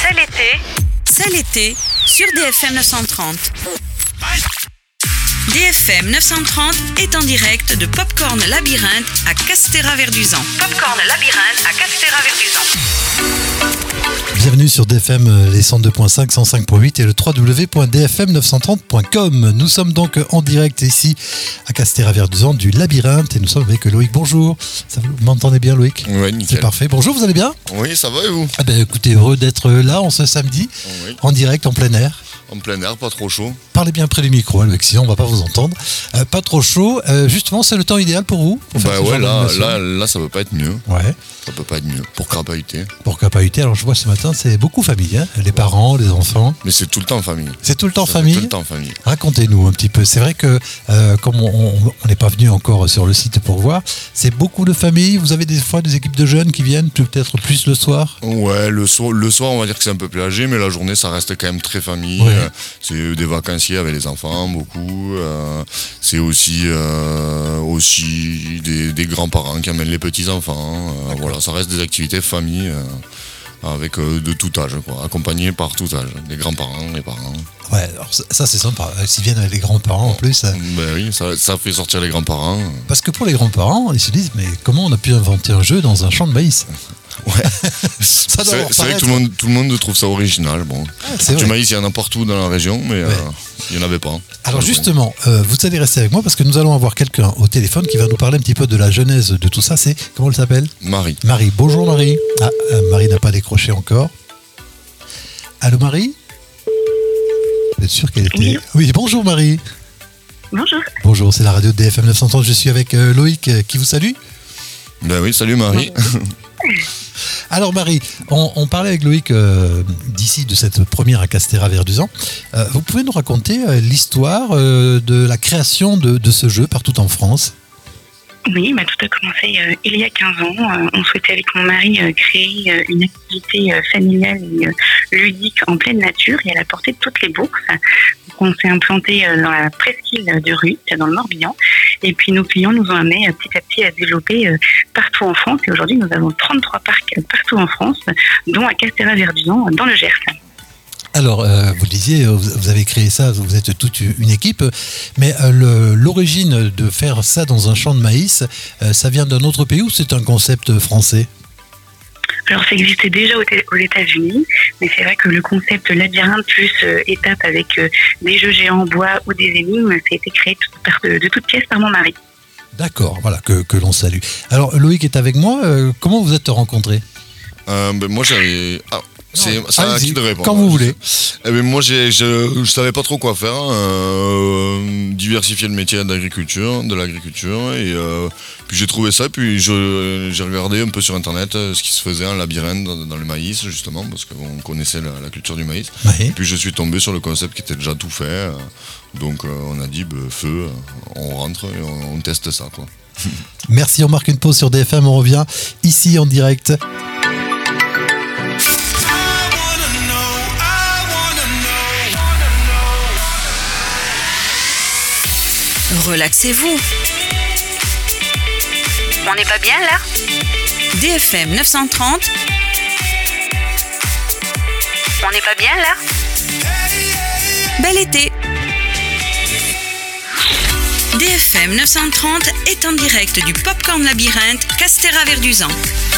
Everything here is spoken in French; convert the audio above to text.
C'est l'été sur DFM 930. DFM 930 est en direct de Popcorn Labyrinthe à Castéra-Verduzan. Bienvenue sur DFM, les 102.5, 105.8 et le www.dfm930.com. Nous sommes donc en direct ici à Castéra-Verduzan du Labyrinthe et nous sommes avec Loïc. Bonjour, vous m'entendez bien Loïc? Oui, nickel. C'est parfait. Bonjour, vous allez bien? Oui, ça va et vous? Écoutez, heureux d'être là en ce samedi, Oui. en direct, en plein air. En plein air, pas trop chaud. Parlez bien près du micro, Loïc, sinon on ne va pas vous entendre. Pas trop chaud. Justement, c'est le temps idéal pour vous pour faire ce genre d'animation. Là, ça peut pas être mieux. Ouais. Ça peut pas être mieux. Pour crapahuter. Pour crapahuter, alors je vois ce matin, c'est beaucoup famille, hein, les parents, les enfants. Mais c'est tout le temps en famille. C'est tout le temps Ça famille. fait tout le temps en famille. Racontez-nous un petit peu. C'est vrai que comme on n'est pas venu encore sur le site pour voir, c'est beaucoup de familles. Vous avez des fois des équipes de jeunes qui viennent peut-être plus le soir. Ouais, le soir, on va dire que c'est un peu plus âgé, mais la journée, ça reste quand même très famille. Ouais. C'est des vacanciers avec les enfants, beaucoup. C'est aussi des grands-parents qui amènent les petits-enfants. Voilà, ça reste des activités famille avec de tout âge, quoi, accompagnés par tout âge. Les grands-parents, les parents. Ouais, alors ça c'est sympa. S'ils viennent avec les grands-parents en plus. Ben oui, ça fait sortir les grands-parents. Parce que pour les grands-parents, ils se disent mais comment on a pu inventer un jeu dans un champ de maïs? Ouais. Ça doit c'est vrai que tout le monde trouve ça original. Bon. C'est Du vrai. maïs, il y en a partout dans la région, mais il n'y en avait pas. Alors justement, vous allez rester avec moi parce que nous allons avoir quelqu'un au téléphone qui va nous parler un petit peu de la genèse de tout ça. C'est, comment elle s'appelle? Marie. Marie. Bonjour Marie. Marie n'a pas décroché encore. Allô Marie? Vous êtes sûr qu'elle était... Oui, bonjour Marie. Bonjour. Bonjour, c'est la radio DFM 930. Je suis avec Loïc qui vous salue. Ben oui, salut Marie. Alors Marie, on parlait avec Loïc d'ici de cette première à Castéra-Verduzan. Vous pouvez nous raconter l'histoire de la création de ce jeu partout en France? Oui, tout a commencé il y a 15 ans. On souhaitait avec mon mari créer une activité familiale et ludique en pleine nature et à la portée de toutes les bourses. Donc, on s'est implanté dans la presqu'île de Ruth, dans le Morbihan. Et puis nos clients nous ont amené petit à petit à se développer partout en France. Et aujourd'hui, nous avons 33 parcs partout en France, dont à Castéra-Verduzan, dans le Gers. Alors, vous le disiez, vous avez créé ça, vous êtes toute une équipe, mais l'origine de faire ça dans un champ de maïs, ça vient d'un autre pays ou c'est un concept français? Alors ça existait déjà aux États-Unis, mais c'est vrai que le concept labyrinthe plus étape avec des jeux géants en bois ou des énigmes, ça a été créé de toutes pièces par mon mari. D'accord, voilà, que l'on salue. Alors Loïc est avec moi, comment vous êtes rencontrés? Moi j'avais... c'est à qui de répondre. Quand vous voulez. Moi je savais pas trop quoi faire. Diversifier le métier de l'agriculture et puis j'ai trouvé ça, puis j'ai regardé un peu sur internet ce qui se faisait en labyrinthe dans le maïs justement parce qu'on connaissait la culture du maïs. Oui. Et puis je suis tombé sur le concept qui était déjà tout fait. Donc on a dit feu, on rentre et on teste ça quoi. Merci, on marque une pause sur DFM, on revient ici en direct. Relaxez-vous. On n'est pas bien là? DFM 930. On n'est pas bien là? Bel été. DFM 930 est en direct du Popcorn Labyrinthe Castéra-Verduzan.